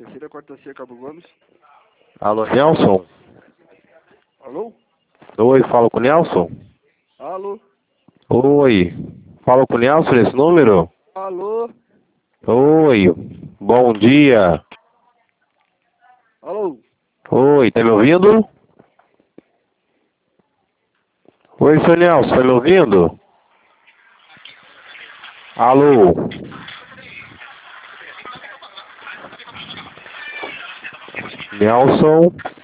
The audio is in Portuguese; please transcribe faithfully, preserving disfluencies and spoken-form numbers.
Terceira quarta C, Cabo Gomes. Alô, Nelson? Alô? Oi, falo com o Nelson? Alô? Oi, falo com o Nelson nesse número? Alô? Oi, bom dia. Alô? Oi, tá me ouvindo? Oi, seu Nelson, tá me ouvindo? Alô? Nelson?